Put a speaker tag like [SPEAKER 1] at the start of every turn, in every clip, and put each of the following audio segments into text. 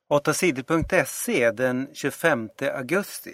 [SPEAKER 1] 8sidor.se den 25 augusti.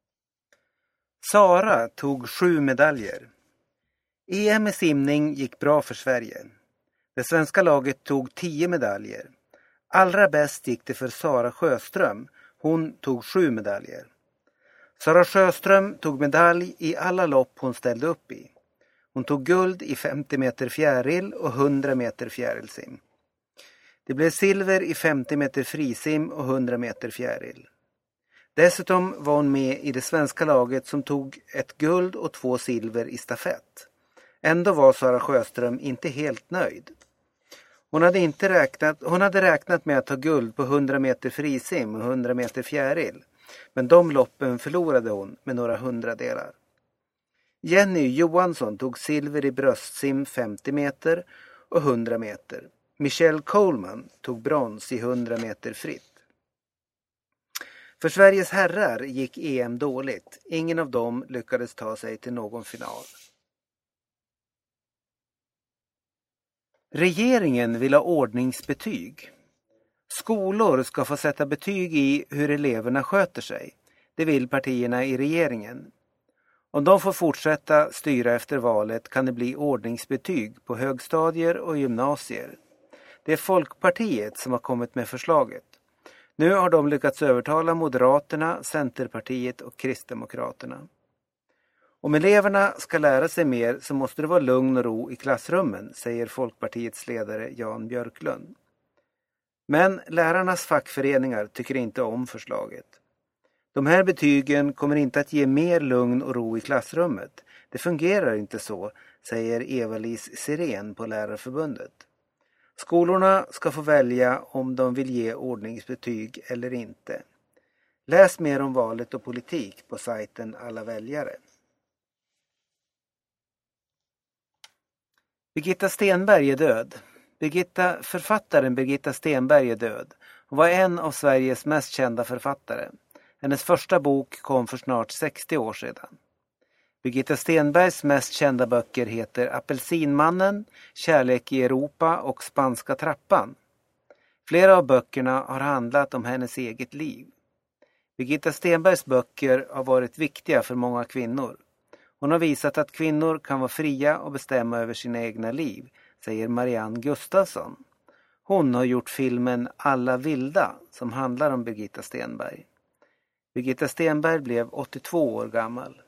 [SPEAKER 1] Sara tog 7 medaljer. EM i simning gick bra för Sverige. Det svenska laget tog 10 medaljer. Allra bäst gick det för Sara Sjöström. Hon tog 7 medaljer. Sara Sjöström tog medalj i alla lopp hon ställde upp i. Hon tog guld i 50 meter fjäril och 100 meter fjärilsim. Det blev silver i 50 meter frisim och 100 meter fjäril. Dessutom var hon med i det svenska laget som tog ett guld och 2 silver i stafett. Ändå var Sara Sjöström inte helt nöjd. Hon hade räknat med att ta guld på 100 meter frisim och 100 meter fjäril. Men de loppen förlorade hon med några hundradelar. Jenny Johansson tog silver i bröstsim 50 meter och 100 meter. Michelle Coleman tog brons i 100 meter fritt. För Sveriges herrar gick EM dåligt. Ingen av dem lyckades ta sig till någon final. Regeringen vill ha ordningsbetyg. Skolor ska få sätta betyg i hur eleverna sköter sig. Det vill partierna i regeringen. Om de får fortsätta styra efter valet kan det bli ordningsbetyg på högstadier och gymnasier. Det är Folkpartiet som har kommit med förslaget. Nu har de lyckats övertala Moderaterna, Centerpartiet och Kristdemokraterna. Om eleverna ska lära sig mer så måste det vara lugn och ro i klassrummen, säger Folkpartiets ledare Jan Björklund. Men lärarnas fackföreningar tycker inte om förslaget. De här betygen kommer inte att ge mer lugn och ro i klassrummet. Det fungerar inte så, säger Eva-Lis Sirén på Lärarförbundet. Skolorna ska få välja om de vill ge ordningsbetyg eller inte. Läs mer om valet och politik på sajten Alla väljare. Birgitta Stenberg är död. Författaren Birgitta Stenberg är död. Hon var en av Sveriges mest kända författare. Hennes första bok kom för snart 60 år sedan. Birgitta Stenbergs mest kända böcker heter Apelsinmannen, Kärlek i Europa och Spanska trappan. Flera av böckerna har handlat om hennes eget liv. Birgitta Stenbergs böcker har varit viktiga för många kvinnor. Hon har visat att kvinnor kan vara fria och bestämma över sina egna liv, säger Marianne Gustafsson. Hon har gjort filmen Alla vilda som handlar om Birgitta Stenberg. Birgitta Stenberg blev 82 år gammal.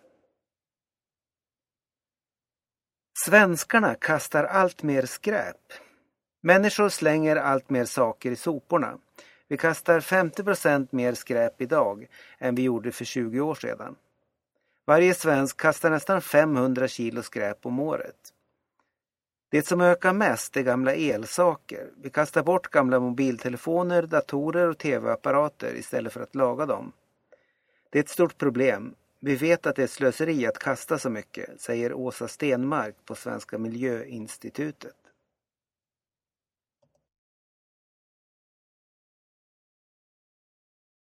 [SPEAKER 1] Svenskarna kastar allt mer skräp. Människor slänger allt mer saker i soporna. Vi kastar 50% mer skräp idag än vi gjorde för 20 år sedan. Varje svensk kastar nästan 500 kilo skräp om året. Det som ökar mest är gamla elsaker. Vi kastar bort gamla mobiltelefoner, datorer och tv-apparater istället för att laga dem. Det är ett stort problem. Vi vet att det är slöseri att kasta så mycket, säger Åsa Stenmark på Svenska Miljöinstitutet.